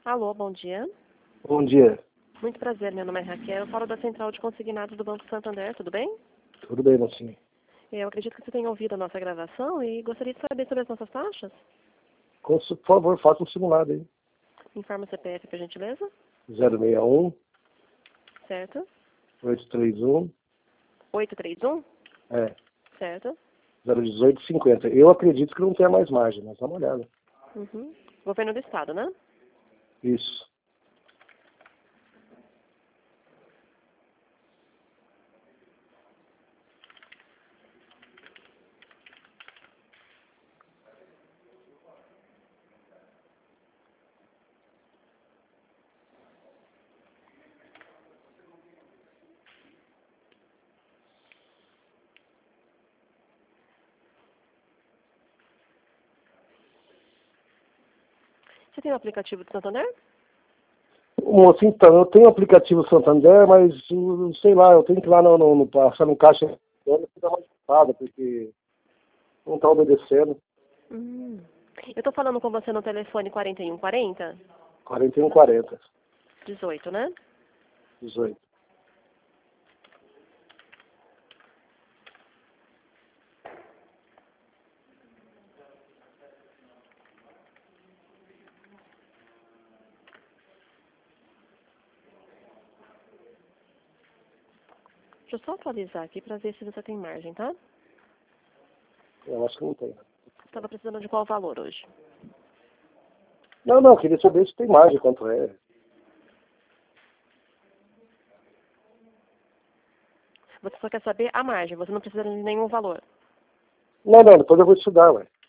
Alô, bom dia. Bom dia. Muito prazer, meu nome é Raquel. Eu falo da Central de Consignados do Banco Santander, tudo bem? Tudo bem, mocinho? Eu acredito que você tenha ouvido a nossa gravação e gostaria de saber sobre as nossas taxas. Por favor, faça um simulado aí. Informa o CPF, por gentileza. 061 Certo. 831 831? é, Certo. 01850. Eu acredito que não tenha mais margem, mas dá uma olhada. Uhum. Governo do Estado, né? Isso. Você tem o aplicativo do Santander? Moço, então, eu tenho o aplicativo Santander, mas sei lá, eu tenho que ir lá passar no caixa e dar uma espada, porque não está obedecendo. Eu estou falando com você no telefone 4140? 4140. 18, né? 18. Deixa eu só atualizar aqui para ver se você tem margem, tá? Eu acho que não tem. Estava precisando de qual valor hoje? Não, queria saber se tem margem, quanto é. Você só quer saber a margem, você não precisa de nenhum valor. Não, depois eu vou estudar, ué.